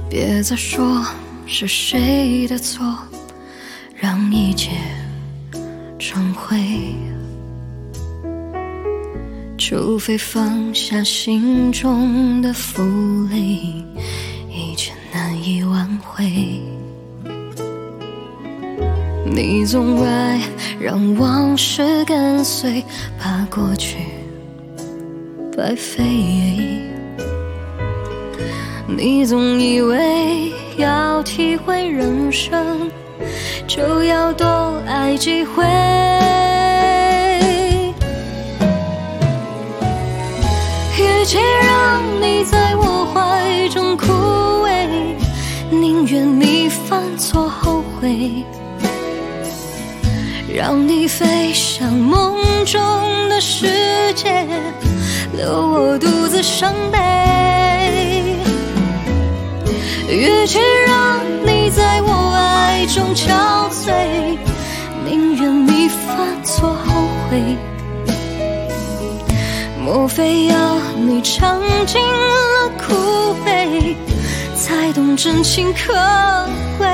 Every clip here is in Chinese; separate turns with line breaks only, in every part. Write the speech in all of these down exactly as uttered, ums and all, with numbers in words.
别再说是谁的错，让一切成灰。除非放下心中的负累，一切难以挽回。你总爱让往事跟随，怕过去白费。你总以为要体会人生，就要多爱几回。与其让你在我怀中枯萎，宁愿你犯错后悔，让你飞向梦中的世界，留我独自伤悲。与其让你在我爱中憔悴，宁愿你犯错后悔。莫非要你尝尽了苦悲，才懂真情可贵？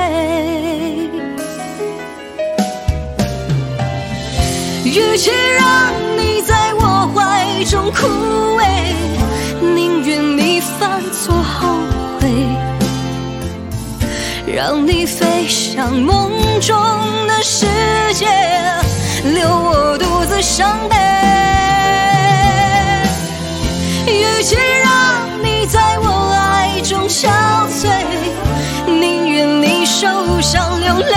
与其让你在我怀中枯萎，宁愿你犯错后悔，让你飞向梦中的世界，留我独自伤悲。与其让你在我爱中憔悴，宁愿你受伤流泪。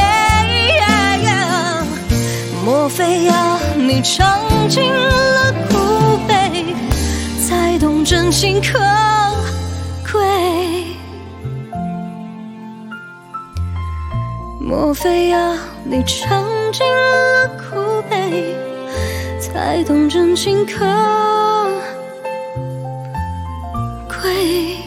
莫非要你尝尽了苦悲，才懂真情可贵？莫非要你尝尽了苦悲，才懂真情可贵？